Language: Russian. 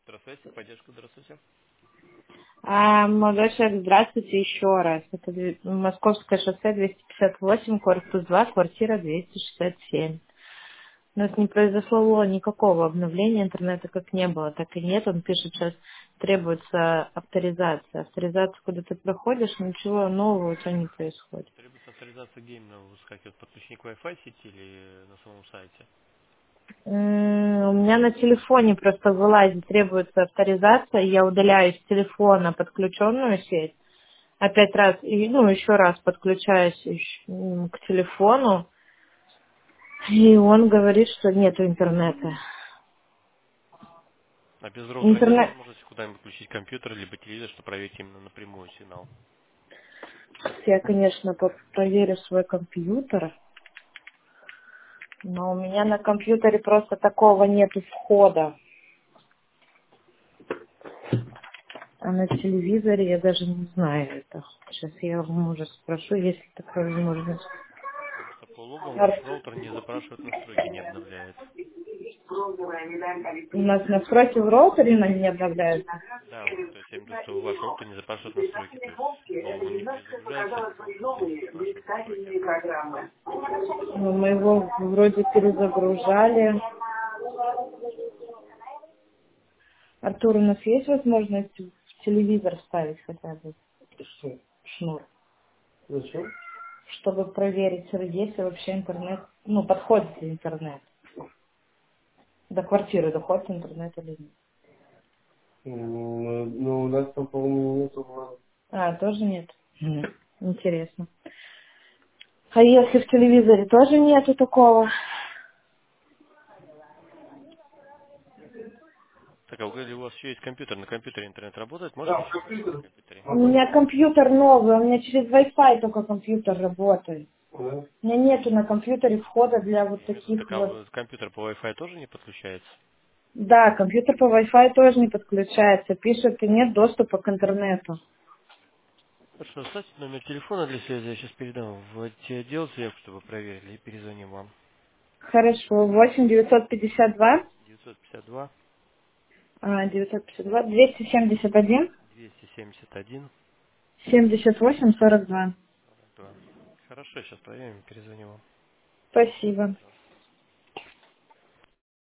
Электросвязь, поддержка, здравствуйте. Молодой человек, здравствуйте еще раз. Это Московское шоссе 258, корпус 2, квартира 267. У нас не произошло никакого обновления интернета, как не было, так и нет. Он пишет, сейчас требуется авторизация. Авторизация, куда ты проходишь, ничего нового у тебя не происходит. Требуется авторизация геймного, вы как вот подключник Wi-Fi сети или на самом сайте? У меня на телефоне просто вылазит, требуется авторизация, я удаляю с телефона подключенную сеть, опять раз, еще раз подключаюсь к телефону, и он говорит, что нету интернета. А без роутера нет Интернет, возможности куда-нибудь включить компьютер либо телевизор, чтобы проверить именно напрямую сигнал? я, конечно, проверю свой компьютер, но у меня на компьютере просто такого нету входа. А на телевизоре я даже не знаю это. Сейчас я у мужа спрошу, есть ли такая возможность. Потому что по логам ваш роутер не запрашивает настройки, не обновляет. У нас настройки в роутере не обновляются. Да, вот, то есть я имею в виду, что ваш роутер не запрашивает настройки, то есть он не перезагружается, роутер не запрашивает настройки. Ну, мы его вроде перезагружали. Артур, у нас есть возможность в телевизор ставить хотя бы шнур, чтобы проверить, есть ли вообще интернет, подходит ли интернет. До квартиры доходит интернет или нет. Ну, у нас там, по-моему, нету. Тоже нет? Интересно. А если в телевизоре тоже нету такого? Так, а вы говорили, у вас еще есть компьютер, на компьютере интернет работает, можете еще проверить на компьютере? У меня компьютер новый, у меня через Wi-Fi только компьютер работает. У меня нету на компьютере входа для вот таких Так, а вот. компьютер по Wi-Fi тоже не подключается? Да, компьютер по Wi-Fi тоже не подключается. Пишет, и нет доступа к интернету. Хорошо, оставьте номер телефона для связи, я сейчас передам в отдел заявку, чтобы проверили, и перезвоним вам. Хорошо. 8 952 952 952 271 271 78 42. 42. Хорошо, сейчас проверим, перезвоним вам. Спасибо.